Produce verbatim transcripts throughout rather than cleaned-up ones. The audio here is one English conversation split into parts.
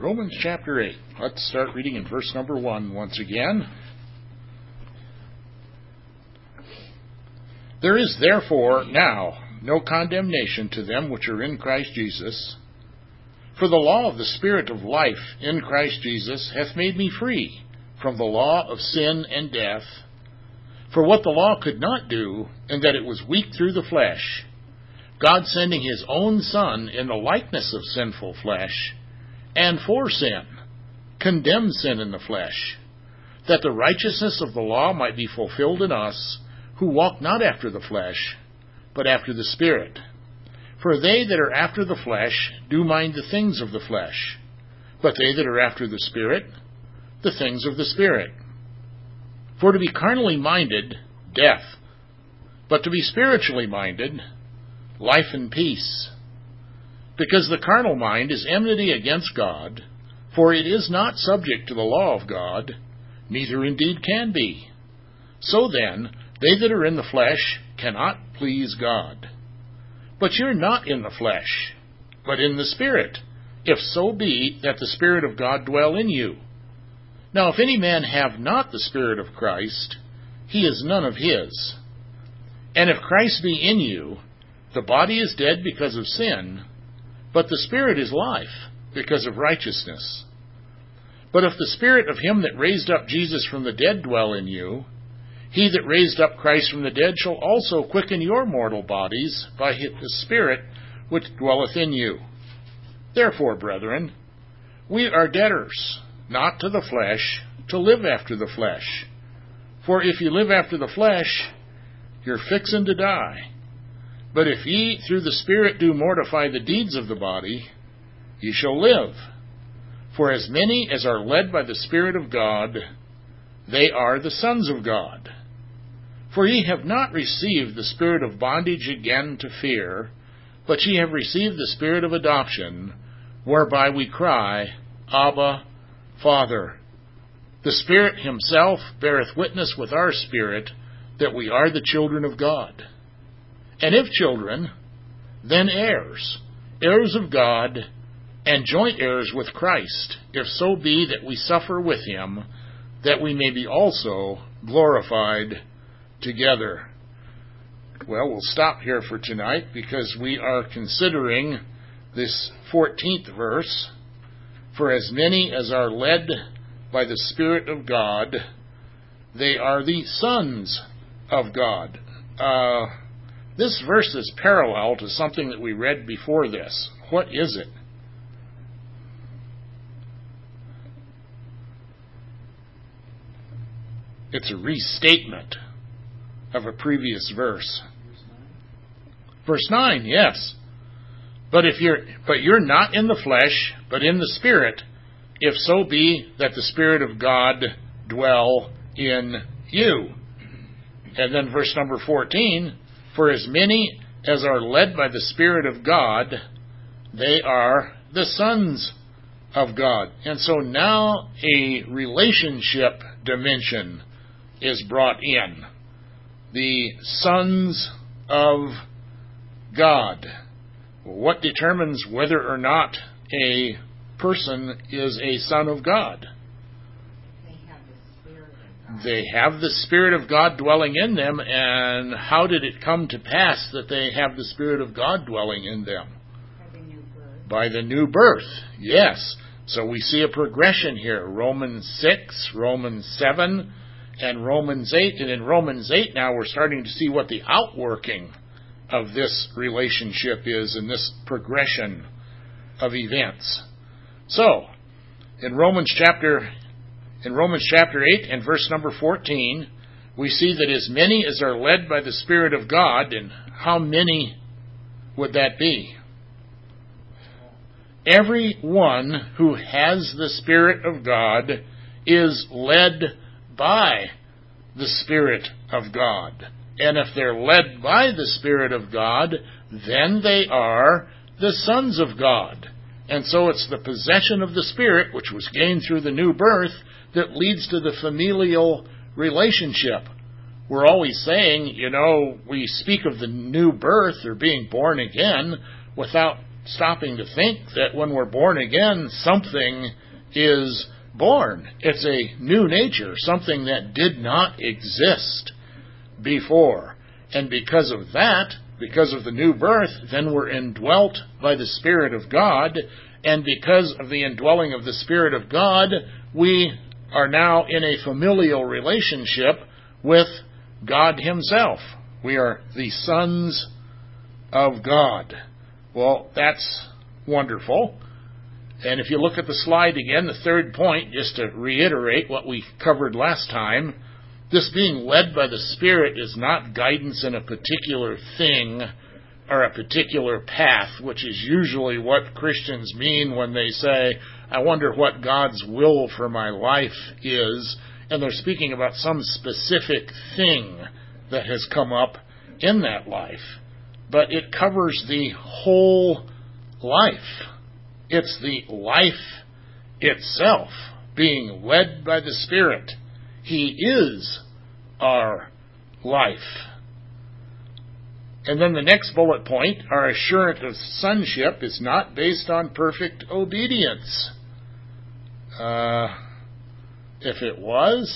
Romans chapter eight. Let's start reading in verse number one once again. There is therefore now no condemnation to them which are in Christ Jesus. For the law of the Spirit of life in Christ Jesus hath made me free from the law of sin and death. For what the law could not do, in that it was weak through the flesh, God sending his own Son in the likeness of sinful flesh, and for sin, condemned sin in the flesh, that the righteousness of the law might be fulfilled in us, who walk not after the flesh, but after the Spirit. For they that are after the flesh do mind the things of the flesh, but they that are after the Spirit, the things of the Spirit. For to be carnally minded, death, but to be spiritually minded, life and peace. Because the carnal mind is enmity against God, for it is not subject to the law of God, neither indeed can be. So then, they that are in the flesh cannot please God. But you're not in the flesh, but in the Spirit, if so be that the Spirit of God dwell in you. Now if any man have not the Spirit of Christ, he is none of his. And if Christ be in you, the body is dead because of sin, but the Spirit is life because of righteousness. But if the Spirit of him that raised up Jesus from the dead dwell in you, he that raised up Christ from the dead shall also quicken your mortal bodies by the Spirit which dwelleth in you. Therefore, brethren, we are debtors, not to the flesh, to live after the flesh. For if you live after the flesh, you're fixing to die. But if ye through the Spirit do mortify the deeds of the body, ye shall live. For as many as are led by the Spirit of God, they are the sons of God. For ye have not received the spirit of bondage again to fear, but ye have received the Spirit of adoption, whereby we cry, Abba, Father. The Spirit himself beareth witness with our spirit that we are the children of God. And if children, then heirs, heirs of God, and joint heirs with Christ, if so be that we suffer with him, that we may be also glorified together. Well, we'll stop here for tonight because we are considering this fourteenth verse. For as many as are led by the Spirit of God, they are the sons of God. Uh, this verse is parallel to something that we read before this. What is it? It's a restatement of a previous verse. Verse nine, yes. But if you're but you're not in the flesh, but in the Spirit, if so be that the Spirit of God dwell in you. And then verse number fourteen, for as many as are led by the Spirit of God, they are the sons of God. And so now a relationship dimension is brought in. The sons of God. What determines whether or not a person is a son of God? They have the Spirit of God. They have the Spirit of God dwelling in them, and how did it come to pass that they have the Spirit of God dwelling in them? By the new birth. By the new birth, yes. So we see a progression here. Romans six, Romans seven, and Romans eight. And in Romans eight now we're starting to see what the outworking of this relationship is in this progression of events. So, in Romans chapter in Romans chapter eight and verse number fourteen, we see that as many as are led by the Spirit of God, and how many would that be? Everyone who has the Spirit of God is led by the Spirit of God. And if they're led by the Spirit of God, then they are the sons of God. And so it's the possession of the Spirit, which was gained through the new birth, that leads to the familial relationship. We're always saying, you know, we speak of the new birth or being born again without stopping to think that when we're born again, something is born. It's a new nature, something that did not exist before. And because of that, because of the new birth, then we're indwelt by the Spirit of God. And because of the indwelling of the Spirit of God, we are now in a familial relationship with God Himself. We are the sons of God. Well, that's wonderful. And if you look at the slide again, the third point, just to reiterate what we covered last time, this being led by the Spirit is not guidance in a particular thing or a particular path, which is usually what Christians mean when they say, I wonder what God's will for my life is, and they're speaking about some specific thing that has come up in that life. But it covers the whole life. It's the life itself being led by the Spirit. He is our life. And then the next bullet point, our assurance of sonship is not based on perfect obedience. Uh, if it was,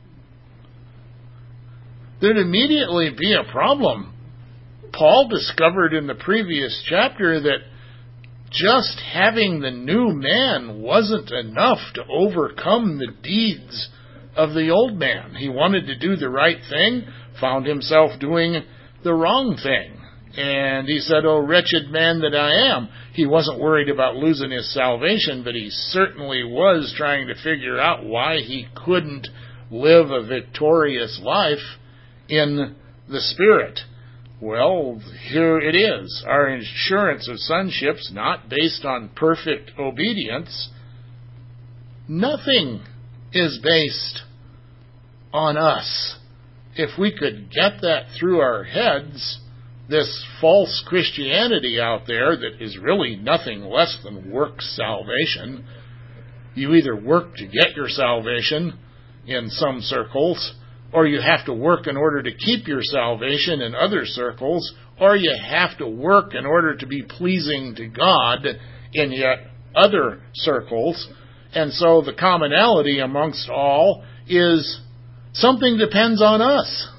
there'd immediately be a problem. Paul discovered in the previous chapter that just having the new man wasn't enough to overcome the deeds of the old man. He wanted to do the right thing, found himself doing the wrong thing. And he said, "Oh, wretched man that I am." He wasn't worried about losing his salvation, but he certainly was trying to figure out why he couldn't live a victorious life in the Spirit. Well, here it is. Our assurance of sonship's not based on perfect obedience. Nothing is based on us. If we could get that through our heads, this false Christianity out there that is really nothing less than works salvation. You either work to get your salvation in some circles, or you have to work in order to keep your salvation in other circles, or you have to work in order to be pleasing to God in yet other circles. And so the commonality amongst all is something depends on us.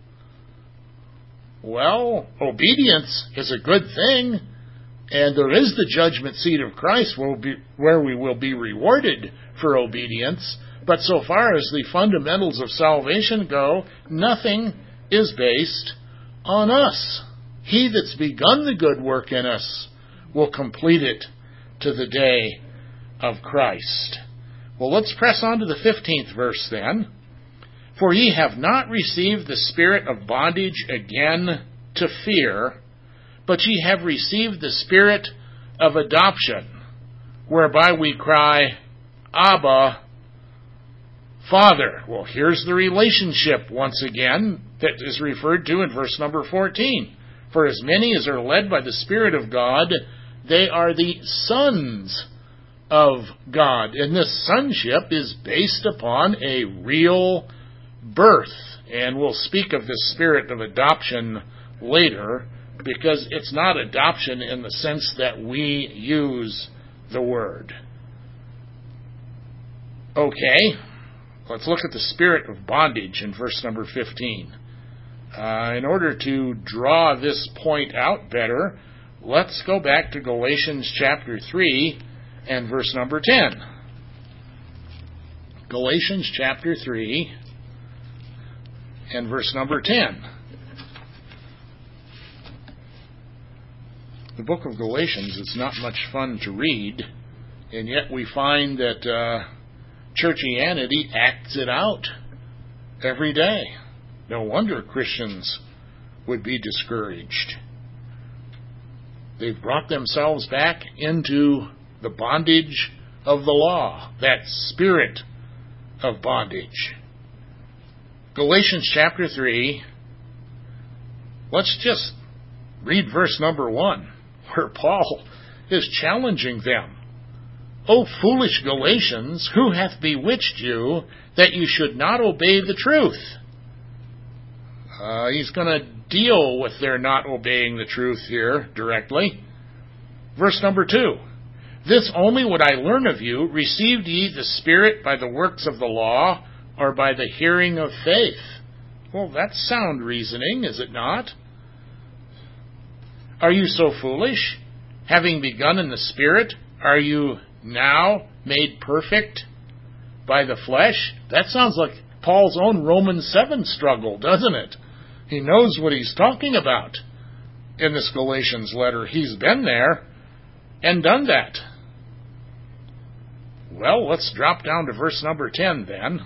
Well, obedience is a good thing, and there is the judgment seat of Christ where we will be rewarded for obedience. But so far as the fundamentals of salvation go, nothing is based on us. He that's begun the good work in us will complete it to the day of Christ. Well, let's press on to the fifteenth verse then. For ye have not received the spirit of bondage again to fear, but ye have received the spirit of adoption, whereby we cry, Abba, Father. Well, here's the relationship once again that is referred to in verse number fourteen. For as many as are led by the Spirit of God, they are the sons of God. And this sonship is based upon a real birth. And we'll speak of the spirit of adoption later, because it's not adoption in the sense that we use the word. Okay. Let's look at the spirit of bondage in verse number fifteen. Uh, in order to draw this point out better, let's go back to Galatians chapter three and verse number ten. Galatians chapter three and verse number ten. The book of Galatians is not much fun to read, and yet we find that uh, churchianity acts it out every day. No wonder Christians would be discouraged. They've brought themselves back into the bondage of the law, that spirit of bondage. Galatians chapter three, let's just read verse number one, where Paul is challenging them. O foolish Galatians, who hath bewitched you that you should not obey the truth? Uh, he's going to deal with their not obeying the truth here directly. Verse number two. This only would I learn of you, received ye the Spirit by the works of the law, or by the hearing of faith? Well, that's sound reasoning, is it not? Are you so foolish? Having begun in the Spirit, are you now made perfect by the flesh? That sounds like Paul's own Romans seven struggle, doesn't it? He knows what he's talking about in this Galatians letter. He's been there and done that. Well, let's drop down to verse number ten then.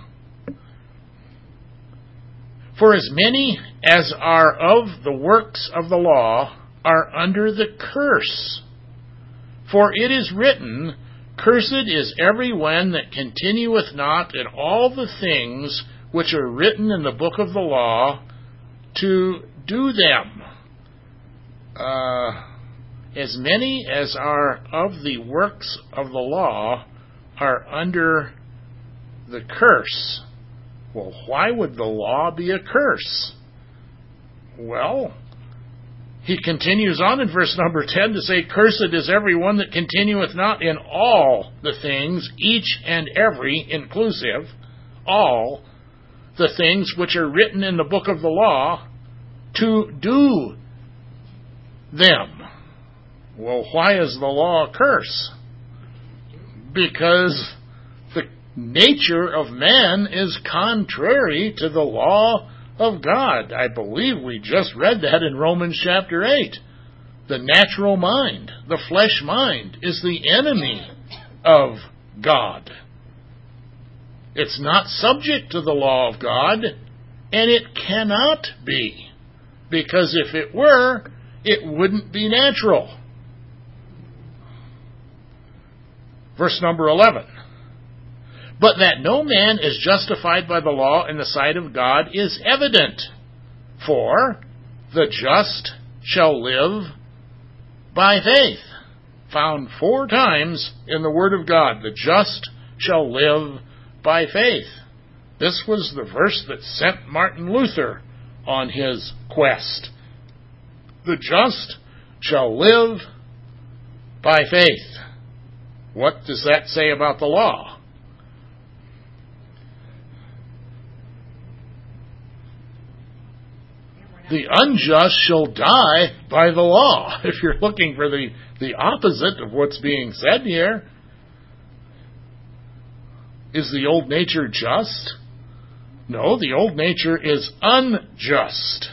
For as many as are of the works of the law are under the curse. For it is written, Cursed is every one that continueth not in all the things which are written in the book of the law, to do them. Uh, as many as are of the works of the law are under the curse. Well, why would the law be a curse? Well, he continues on in verse number ten to say, Cursed is every one that continueth not in all the things, each and every, inclusive, all the things which are written in the book of the law, to do them. Well, why is the law a curse? Because the nature of man is contrary to the law of God. I believe we just read that in Romans chapter eight. The natural mind, the flesh mind, is the enemy of God. It's not subject to the law of God, and it cannot be. Because if it were, it wouldn't be natural. Verse number eleven. But that no man is justified by the law in the sight of God is evident. For the just shall live by faith. Found four times in the Word of God. The just shall live by faith. This was the verse that sent Martin Luther on his quest. The just shall live by faith. What does that say about the law? The unjust shall die by the law. If you're looking for the, the opposite of what's being said here. Is the old nature just? No, the old nature is unjust.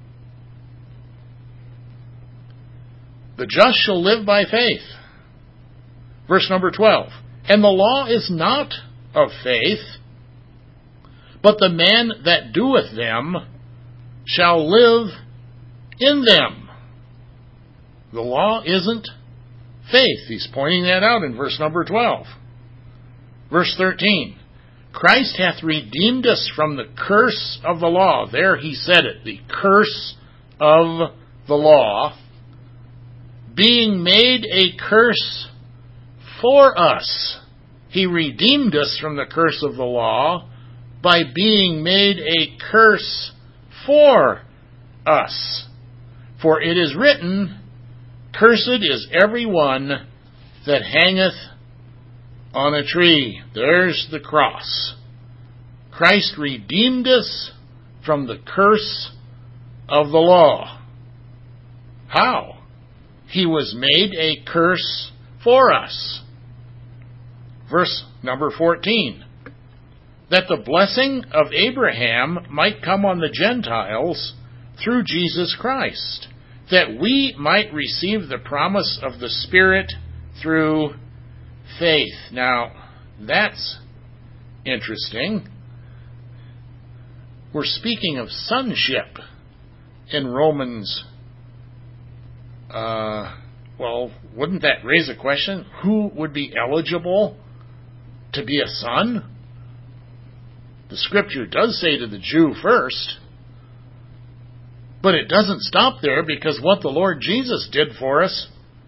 The just shall live by faith. Verse number twelve. And the law is not of faith, but the man that doeth them shall live in them. The law isn't faith. He's pointing that out in verse number twelve. Verse thirteen. Christ hath redeemed us from the curse of the law. There he said it. The curse of the law. Being made a curse for us. He redeemed us from the curse of the law by being made a curse for us. For it is written, Cursed is every one that hangeth on a tree. There's the cross. Christ redeemed us from the curse of the law. How? He was made a curse for us. Verse number fourteen. That the blessing of Abraham might come on the Gentiles through Jesus Christ, that we might receive the promise of the Spirit through faith. Now, that's interesting. We're speaking of sonship in Romans. Uh, well, wouldn't that raise a question? Who would be eligible to be a son? The Scripture does say to the Jew first, but it doesn't stop there, because what the Lord Jesus did for us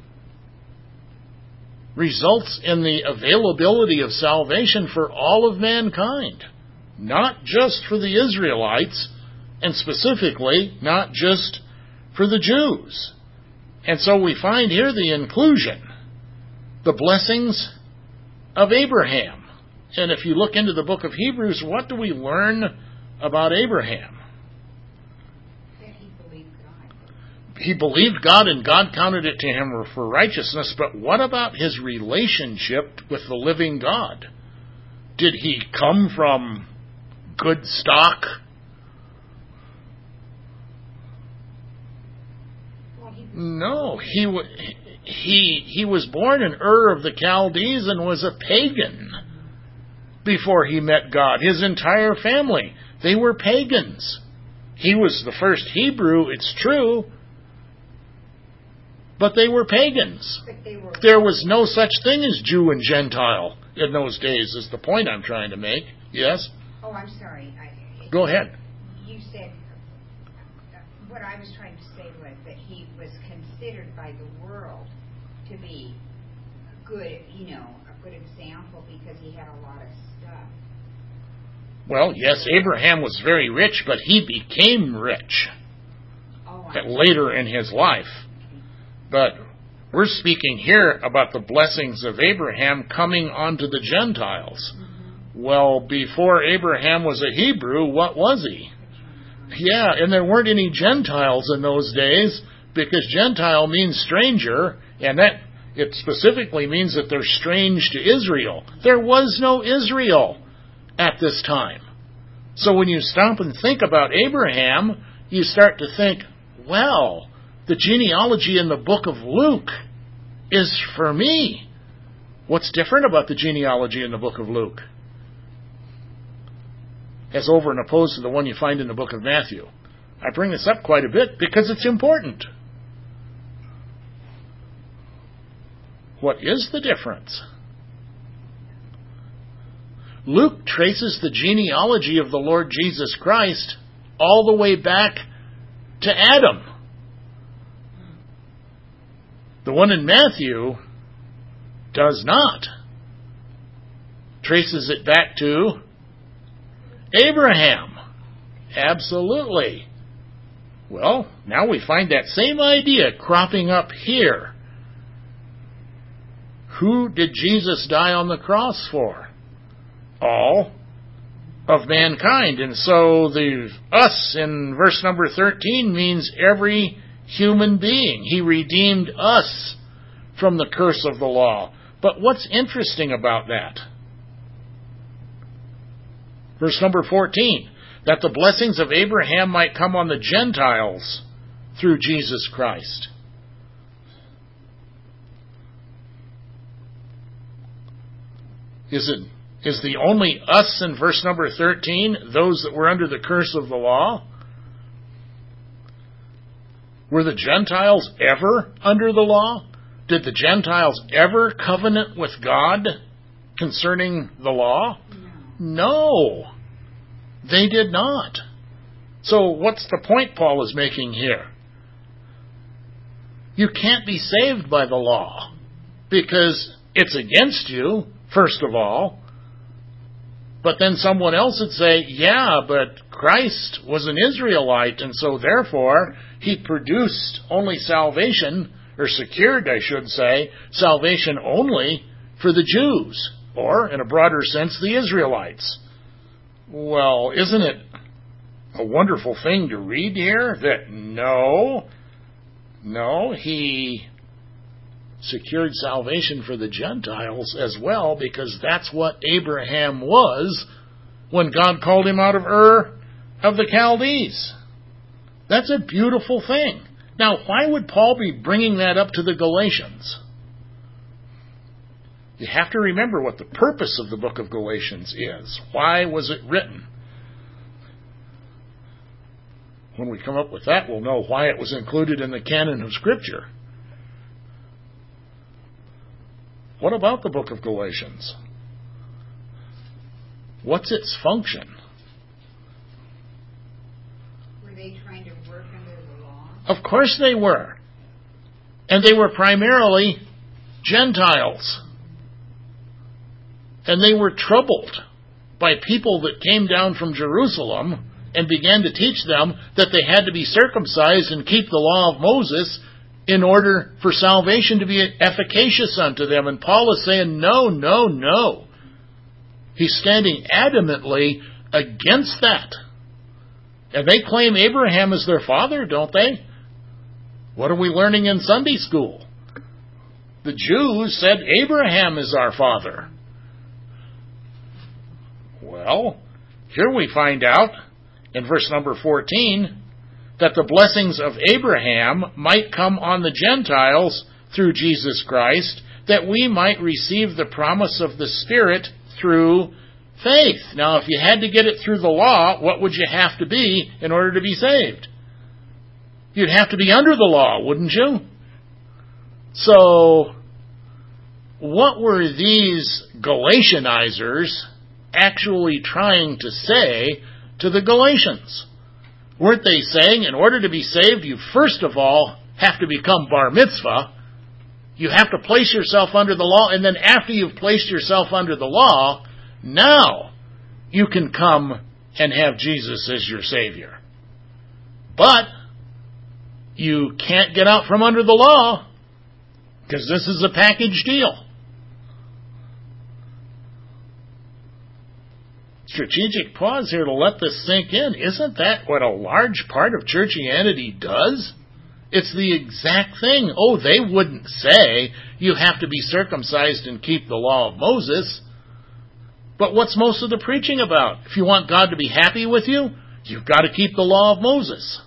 results in the availability of salvation for all of mankind, not just for the Israelites, and specifically not just for the Jews. And so we find here the inclusion, the blessings of Abraham. And if you look into the book of Hebrews, what do we learn about Abraham? That he believed God. He believed God and God counted it to him for righteousness, but what about his relationship with the living God? Did he come from good stock? Well, he No, he wa- he he was born in Ur of the Chaldees and was a pagan before he met God. His entire family, they were pagans. He was the first Hebrew, it's true, but they were pagans. but they were. There was no such thing as Jew and Gentile in those days, is the point I'm trying to make. Yes? Oh, I'm sorry. I, Go ahead. You said uh, what I was trying to say was that he was considered by the world to be a good, you know, a good example because he had a lot of stuff. Well, yes, Abraham was very rich, but he became rich Oh, at- I later in his life. But we're speaking here about the blessings of Abraham coming onto the Gentiles. Mm-hmm. Well, before Abraham was a Hebrew, what was he? Yeah, and there weren't any Gentiles in those days, because Gentile means stranger, and that it specifically means that they're strange to Israel. There was no Israel at this time. So when you stop and think about Abraham, you start to think, well, the genealogy in the book of Luke is for me. What's different about the genealogy in the book of Luke? As over and opposed to the one you find in the book of Matthew. I bring this up quite a bit because it's important. What is the difference? Luke traces the genealogy of the Lord Jesus Christ all the way back to Adam. The one in Matthew does not. Traces it back to Abraham. Absolutely. Well, now we find that same idea cropping up here. Who did Jesus die on the cross for? All of mankind. And so the us in verse number thirteen means every human being. He redeemed us from the curse of the law. But what's interesting about that? Verse number fourteen, that the blessings of Abraham might come on the Gentiles through Jesus Christ. Is it is the only us in verse number thirteen those that were under the curse of the law? Were the Gentiles ever under the law? Did the Gentiles ever covenant with God concerning the law? No. No, they did not. So what's the point Paul is making here? You can't be saved by the law because it's against you, first of all. But then someone else would say, yeah, but Christ was an Israelite, and so therefore he produced only salvation, or secured, I should say, salvation only for the Jews, or, in a broader sense, the Israelites. Well, isn't it a wonderful thing to read here that no, no, he secured salvation for the Gentiles as well, because that's what Abraham was when God called him out of Ur of the Chaldees. That's a beautiful thing. Now, why would Paul be bringing that up to the Galatians? You have to remember what the purpose of the book of Galatians is. Why was it written? When we come up with that, we'll know why it was included in the canon of Scripture. What about the book of Galatians? What's its function? Were they trying to work under the law? Of course they were. And they were primarily Gentiles. And they were troubled by people that came down from Jerusalem and began to teach them that they had to be circumcised and keep the law of Moses in order for salvation to be efficacious unto them. And Paul is saying, no, no, no. He's standing adamantly against that. And they claim Abraham is their father, don't they? What are we learning in Sunday school? The Jews said Abraham is our father. Well, here we find out in verse number fourteen that the blessings of Abraham might come on the Gentiles through Jesus Christ, that we might receive the promise of the Spirit through faith. Now, if you had to get it through the law, what would you have to be in order to be saved? You'd have to be under the law, wouldn't you? So, what were these Galatianizers actually trying to say to the Galatians? Weren't they saying, in order to be saved, you first of all have to become bar mitzvah, you have to place yourself under the law, and then after you've placed yourself under the law, now you can come and have Jesus as your Savior. But you can't get out from under the law, because this is a package deal. Strategic pause here to let this sink in. Isn't that what a large part of churchianity does? It's the exact thing. Oh, they wouldn't say you have to be circumcised and keep the law of Moses. But what's most of the preaching about? If you want God to be happy with you, you've got to keep the law of Moses.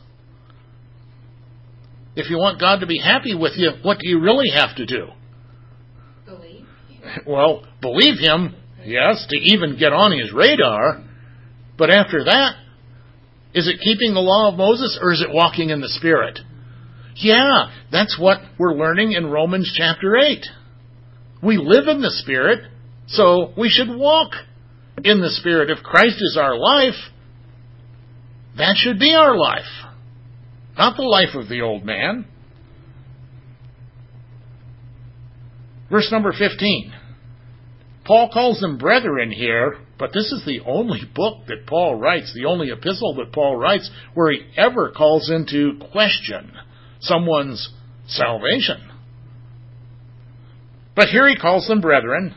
If you want God to be happy with you, what do you really have to do? Believe. Well, believe Him, yes, to even get on His radar. But after that, is it keeping the law of Moses or is it walking in the Spirit? Yeah, that's what we're learning in Romans chapter eight. We live in the Spirit, so we should walk in the Spirit. If Christ is our life, that should be our life. Not the life of the old man. Verse number fifteen. Paul calls them brethren here, but this is the only book that Paul writes, the only epistle that Paul writes, where he ever calls into question someone's salvation. But here he calls them brethren.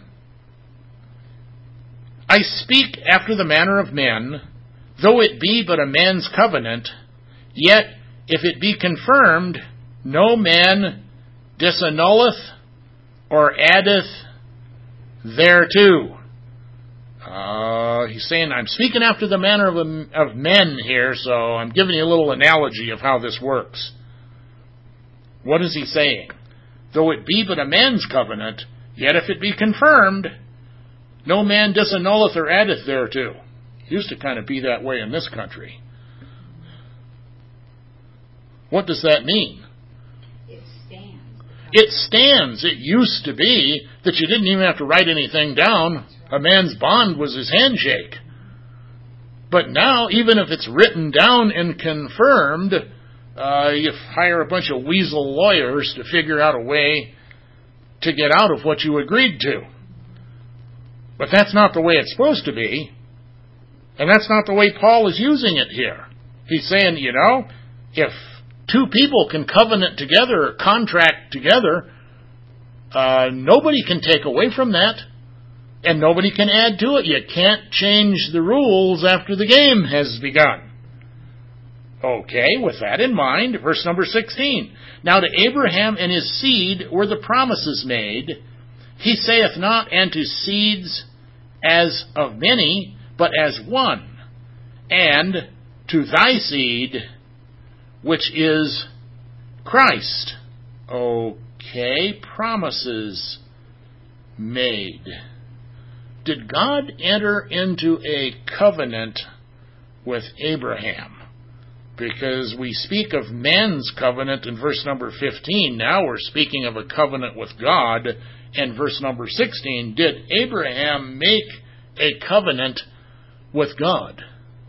I speak after the manner of men, though it be but a man's covenant, yet if it be confirmed, no man disannulleth or addeth thereto. Uh, he's saying, I'm speaking after the manner of, of men here, so I'm giving you a little analogy of how this works. What is he saying? Though it be but a man's covenant, yet if it be confirmed, no man disannulleth or addeth thereto. It used to kind of be that way in this country. What does that mean? It stands. It stands. It used to be that you didn't even have to write anything down. A man's bond was his handshake. But now, even if it's written down and confirmed, uh, you hire a bunch of weasel lawyers to figure out a way to get out of what you agreed to. But that's not the way it's supposed to be. And that's not the way Paul is using it here. He's saying, you know, if two people can covenant together or contract together, uh, nobody can take away from that. And nobody can add to it. You can't change the rules after the game has begun. Okay, with that in mind, verse number sixteen. Now to Abraham and his seed were the promises made. He saith not, and to seeds as of many, but as one. And to thy seed, which is Christ. Okay, promises made. Did God enter into a covenant with Abraham? Because we speak of man's covenant in verse number fifteen. Now we're speaking of a covenant with God in verse number sixteen. Did Abraham make a covenant with God?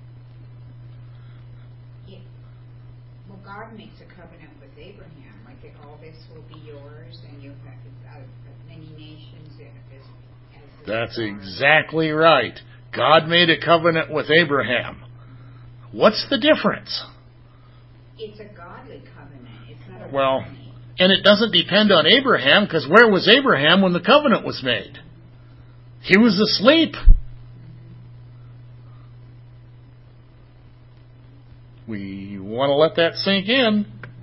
Yeah. Well, God makes a covenant with Abraham. Like, all this will be yours, and you'll have uh, many nations. As, as That's exactly right. God made a covenant with Abraham. What's the difference? It's a godly covenant. It's not a Well, covenant. And it doesn't depend on Abraham, because where was Abraham when the covenant was made? He was asleep. We want to let that sink in.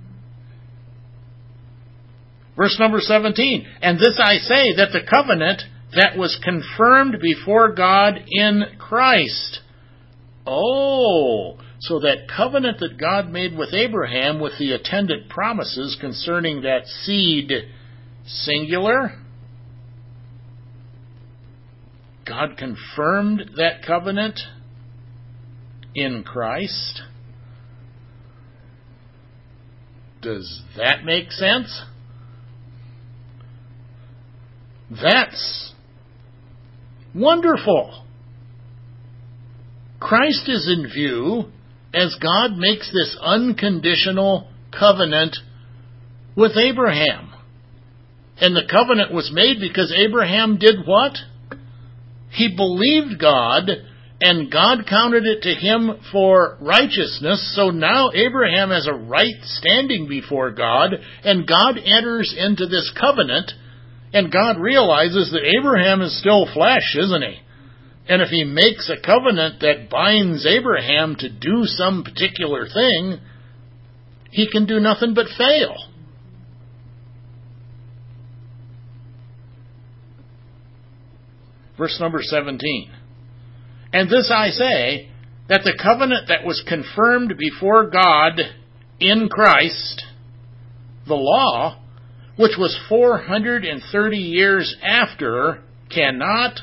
Verse number seventeen. And this I say, that the covenant that was confirmed before God in Christ. Oh, so that covenant that God made with Abraham with the attendant promises concerning that seed, singular. God confirmed that covenant in Christ. Does that make sense? That's wonderful. Christ is in view as God makes this unconditional covenant with Abraham. And the covenant was made because Abraham did what? He believed God, and God counted it to him for righteousness. So now Abraham has a right standing before God, and God enters into this covenant, and God realizes that Abraham is still flesh, isn't he? And if he makes a covenant that binds Abraham to do some particular thing, he can do nothing but fail. Verse number seventeen. And this I say, that the covenant that was confirmed before God in Christ, the law, which was four hundred thirty years after, cannot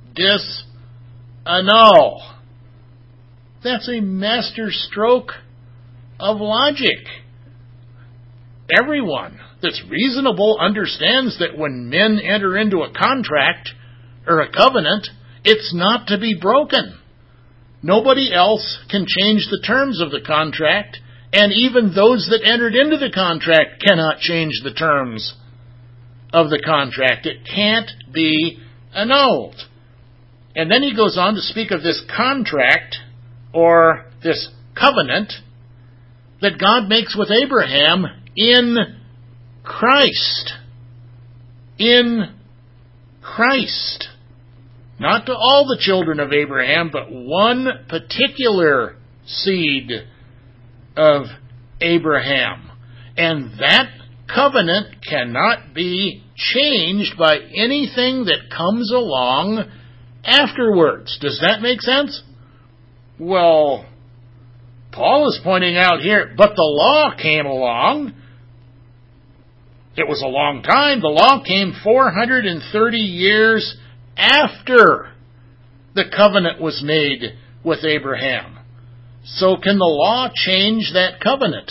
disannul. That's a master stroke of logic. Everyone that's reasonable understands that when men enter into a contract or a covenant, it's not to be broken. Nobody else can change the terms of the contract, and even those that entered into the contract cannot change the terms of the contract. It can't be annulled. And then he goes on to speak of this contract, or this covenant, that God makes with Abraham in Christ. In Christ. Not to all the children of Abraham, but one particular seed of Abraham. And that covenant cannot be changed by anything that comes along afterwards. Does that make sense? Well, Paul is pointing out here, but the law came along. It was a long time. The law came four hundred thirty years after the covenant was made with Abraham. So can the law change that covenant?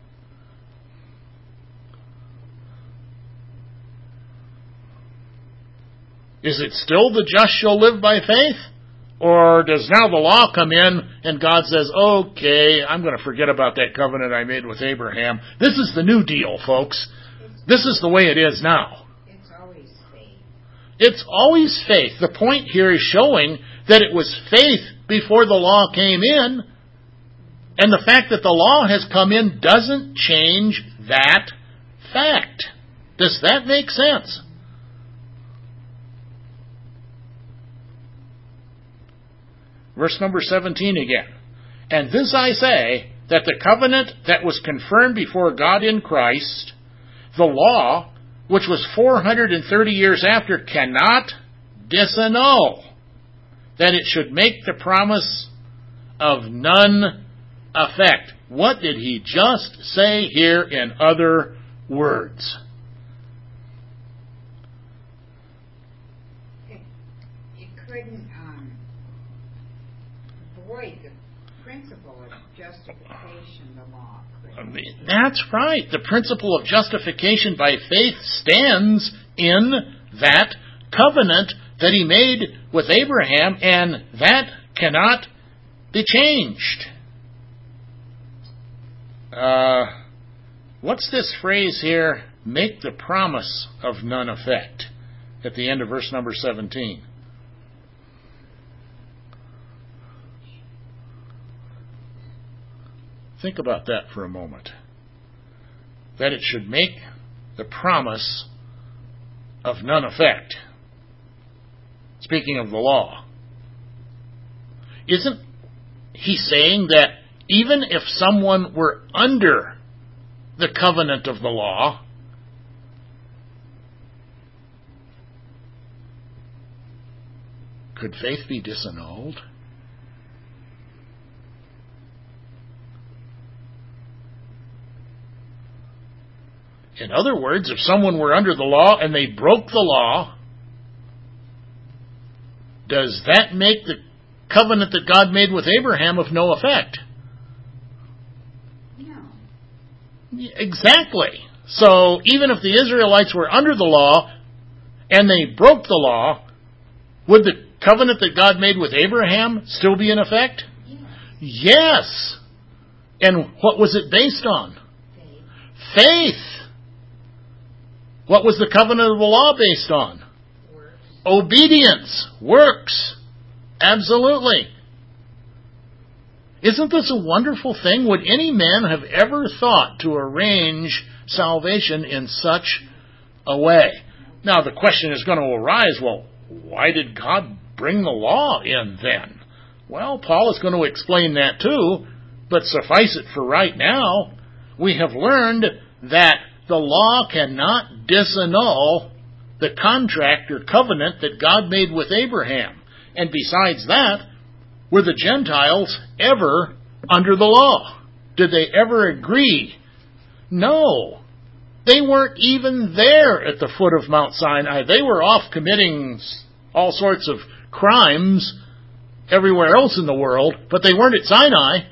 Is it still the just shall live by faith? Or does now the law come in and God says, okay, I'm going to forget about that covenant I made with Abraham. This is the new deal, folks. This is the way it is now. It's always faith. It's always faith. The point here is showing that it was faith before the law came in. And the fact that the law has come in doesn't change that fact. Does that make sense? Verse number seventeen again. And this I say, that the covenant that was confirmed before God in Christ, the law, which was four hundred thirty years after, cannot disannul, that it should make the promise of none effect. What did he just say here in other words? It, it couldn't um, void the principle of justification, the law. I mean, that's right. The principle of justification by faith stands in that covenant that he made with Abraham, and that cannot be changed. Uh, what's this phrase here, make the promise of none effect, at the end of verse number seventeen? Think about that for a moment. That it should make the promise of none effect. Speaking of the law, isn't he saying that even if someone were under the covenant of the law, could faith be disannulled? In other words, if someone were under the law and they broke the law, does that make the covenant that God made with Abraham of no effect? No. Exactly. So even if the Israelites were under the law and they broke the law, would the covenant that God made with Abraham still be in effect? Yes. Yes. And what was it based on? Faith. Faith. What was the covenant of the law based on? Works. Obedience. Works. Absolutely. Isn't this a wonderful thing? Would any man have ever thought to arrange salvation in such a way? Now the question is going to arise, well, why did God bring the law in then? Well, Paul is going to explain that too, but suffice it for right now, we have learned that the law cannot disannul the contract or covenant that God made with Abraham. And besides that, were the Gentiles ever under the law? Did they ever agree? No. They weren't even there at the foot of Mount Sinai. They were off committing all sorts of crimes everywhere else in the world, but they weren't at Sinai.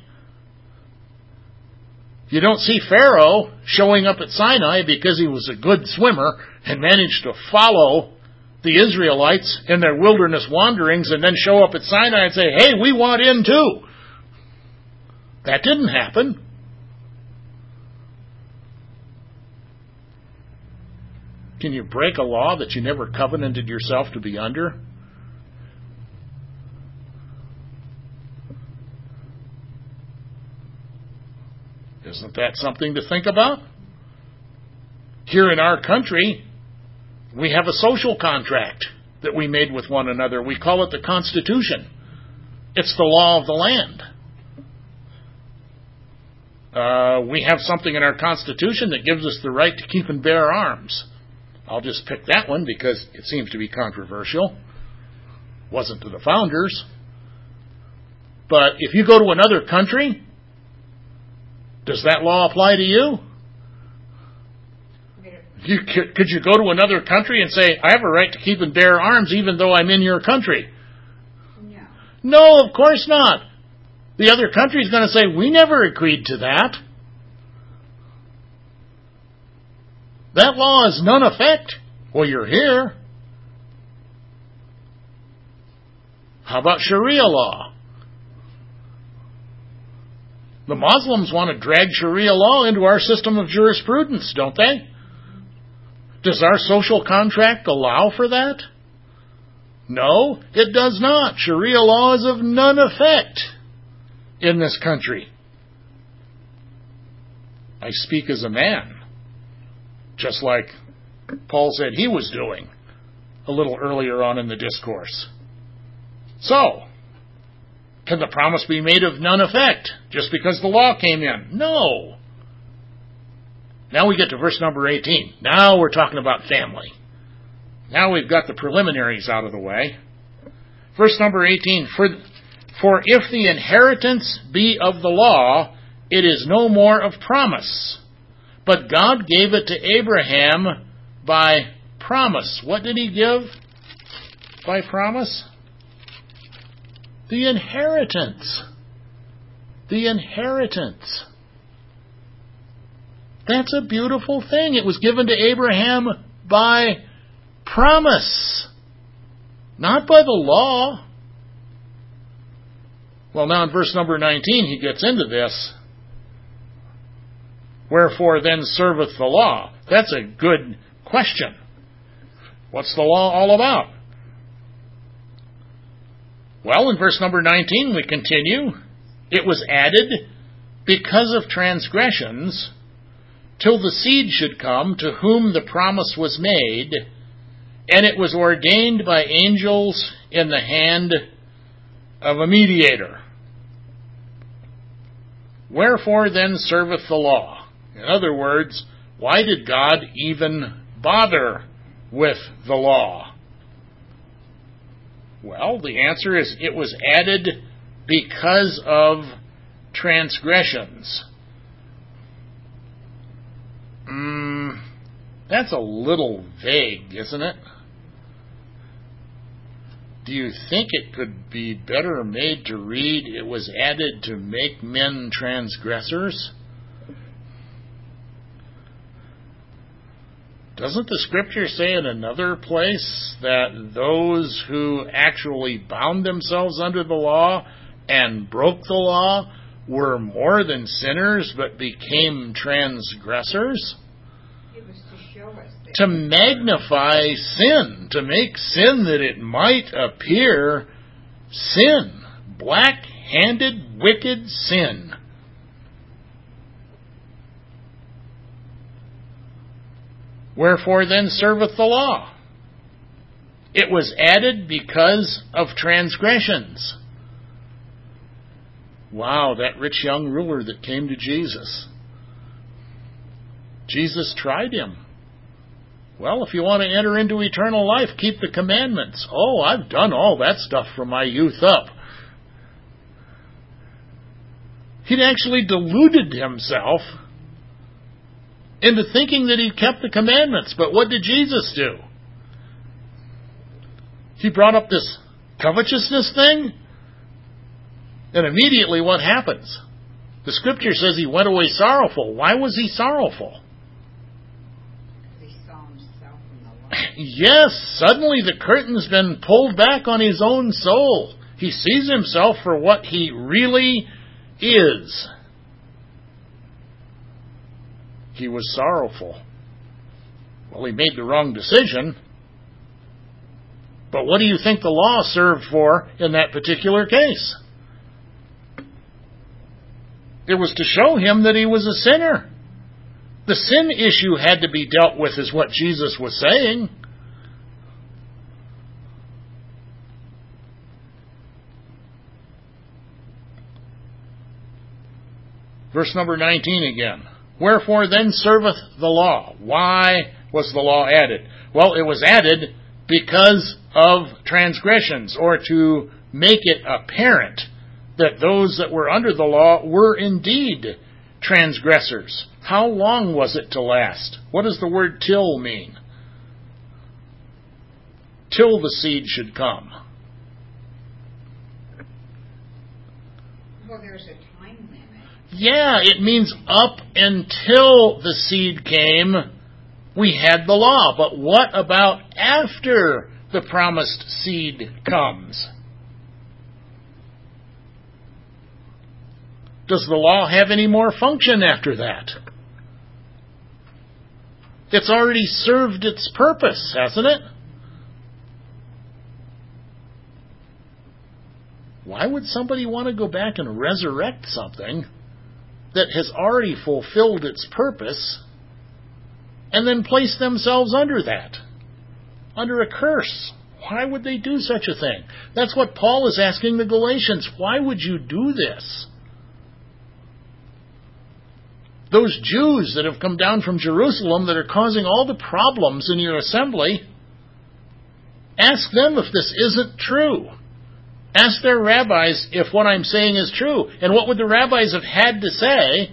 You don't see Pharaoh showing up at Sinai because he was a good swimmer and managed to follow the Israelites in their wilderness wanderings and then show up at Sinai and say, hey, we want in too. That didn't happen. Can you break a law that you never covenanted yourself to be under? Isn't that something to think about? Here in our country, we have a social contract that we made with one another. We call it the Constitution. It's the law of the land. Uh, we have something in our Constitution that gives us the right to keep and bear arms. I'll just pick that one because it seems to be controversial. Wasn't to the founders. But if you go to another country, does that law apply to you? You, could you go to another country and say, I have a right to keep and bear arms even though I'm in your country? No. No, of course not. The other country is going to say, we never agreed to that. That law is none effect. Well, you're here. How about Sharia law? The Muslims want to drag Sharia law into our system of jurisprudence, don't they? Does our social contract allow for that? No, it does not. Sharia law is of none effect in this country. I speak as a man, just like Paul said he was doing a little earlier on in the discourse. So, can the promise be made of none effect just because the law came in? No. Now we get to verse number eighteen. Now we're talking about family. Now we've got the preliminaries out of the way. Verse number eighteen. For, for if the inheritance be of the law, it is no more of promise. But God gave it to Abraham by promise. What did he give by promise? The inheritance. The inheritance. That's a beautiful thing. It was given to Abraham by promise, not by the law. Well, now in verse number nineteen, he gets into this. Wherefore then serveth the law? That's a good question. What's the law all about? Well, in verse number nineteen, we continue. It was added because of transgressions, till the seed should come to whom the promise was made, and it was ordained by angels in the hand of a mediator. Wherefore then serveth the law? In other words, why did God even bother with the law? Well, the answer is it was added because of transgressions. Mm, that's a little vague, isn't it? Do you think it could be better made to read, it was added to make men transgressors? Doesn't the Scripture say in another place that those who actually bound themselves under the law and broke the law were more than sinners but became transgressors? It was to show us that to magnify sin, to make sin that it might appear sin, black-handed, wicked sin. Wherefore then serveth the law? It was added because of transgressions. Wow, that rich young ruler that came to Jesus. Jesus tried him. Well, if you want to enter into eternal life, keep the commandments. Oh, I've done all that stuff from my youth up. He'd actually deluded himself into thinking that he'd kept the commandments. But what did Jesus do? He brought up this covetousness thing. And immediately what happens? The Scripture says he went away sorrowful. Why was he sorrowful? he saw himself in the light. Yes, suddenly the curtain's been pulled back on his own soul. He sees himself for what he really is. He was sorrowful. Well, he made the wrong decision. But what do you think the law served for in that particular case? It was to show him that he was a sinner. The sin issue had to be dealt with, is what Jesus was saying. Verse number nineteen again. Wherefore then serveth the law? Why was the law added? Well, it was added because of transgressions, or to make it apparent that those that were under the law were indeed transgressors. How long was it to last? What does the word till mean? Till the seed should come. Well, there's a time limit. Yeah, it means up until the seed came, we had the law. But what about after the promised seed comes? Does the law have any more function after that? It's already served its purpose, hasn't it? Why would somebody want to go back and resurrect something that has already fulfilled its purpose and then place themselves under that, under a curse? Why would they do such a thing? That's what Paul is asking the Galatians. Why would you do this? Those Jews that have come down from Jerusalem that are causing all the problems in your assembly, ask them if this isn't true. Ask their rabbis if what I'm saying is true. And what would the rabbis have had to say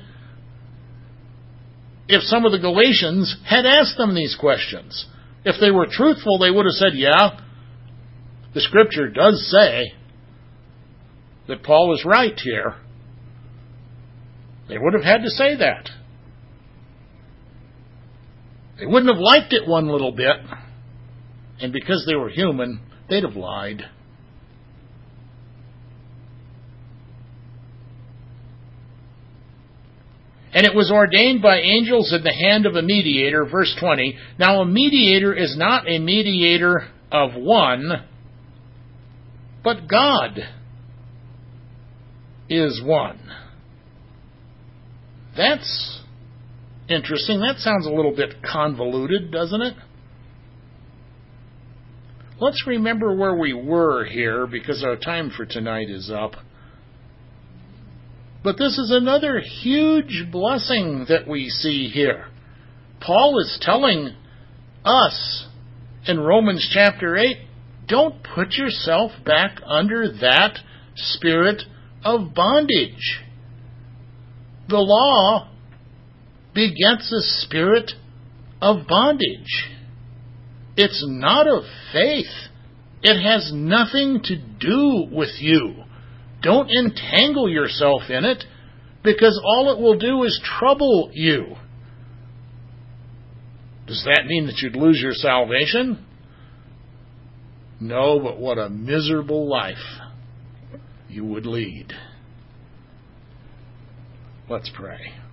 if some of the Galatians had asked them these questions? If they were truthful, they would have said, yeah, the Scripture does say that Paul is right here. They would have had to say that. They wouldn't have liked it one little bit. And because they were human, they'd have lied. And it was ordained by angels in the hand of a mediator, verse twenty. Now a mediator is not a mediator of one, but God is one. That's interesting. That sounds a little bit convoluted, doesn't it? Let's remember where we were here, because our time for tonight is up. But this is another huge blessing that we see here. Paul is telling us in Romans chapter eight, don't put yourself back under that spirit of bondage. The law begets a spirit of bondage. It's not of faith. It has nothing to do with you. Don't entangle yourself in it, because all it will do is trouble you. Does that mean that you'd lose your salvation? No, but what a miserable life you would lead. Let's pray.